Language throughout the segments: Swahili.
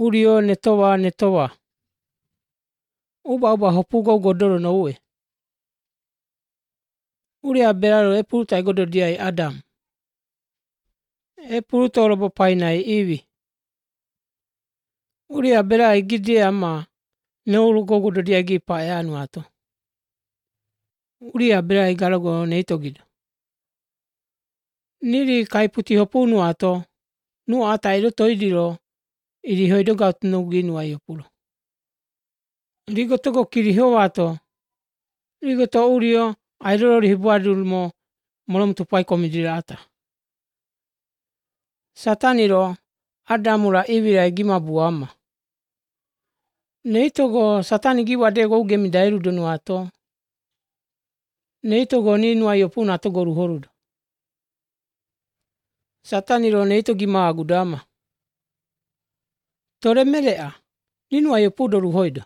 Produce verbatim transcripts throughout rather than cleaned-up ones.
Urio netowa netowa. Uba uba hopugo godoro no ue. Uria beraro e puruta e godoro diai Adam. E puruta orobo painai iwi. Uria bera e gidia ama neuru gogodo dia gi pa e anu ato. Uria bera e garago neito gido. Niri kaiputi hopunu ato. Nu ata iro toidiro. Iri hoido gautu no ginu ai opuro. Rigoto go kiri ho ato. Rigoto urio airoro ribuadulmo molom tupai komidira ata. Sataniro Adamura iwira gima buama. Neito go satani giwade go gemi dairu donu ato. Neito go ninu ai opuna ato goru horudo. Sataniro neito gima agudama. Tore melea. Ninu ai opudo ruhoido.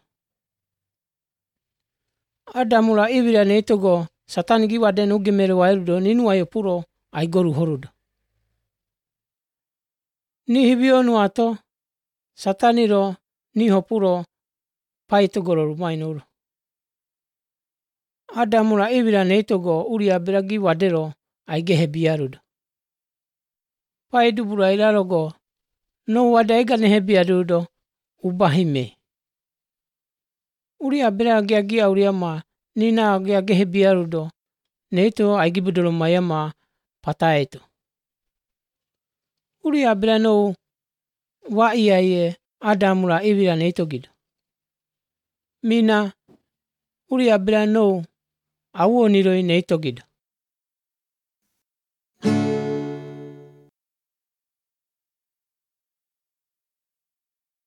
Adamura iwira neito go satani giwade no gemere wairudo ninu ai opuro ai goru horudo. Ni hibionu ato. Sataniro ni hopuro paito gororu mainuru. Adamura iwira neito go uria beragi wadero ai gehe biarudo. Paidu bura iraro go no wada ega nehe biarudo ubahime. Uria beragi agia uria ma nina agia gehe biarudo neito ai gibudolo mayama pataeto. Uria bera no wa ia ie Adamura iwira neito gido. Mina uria bera no awo niroi neito gido.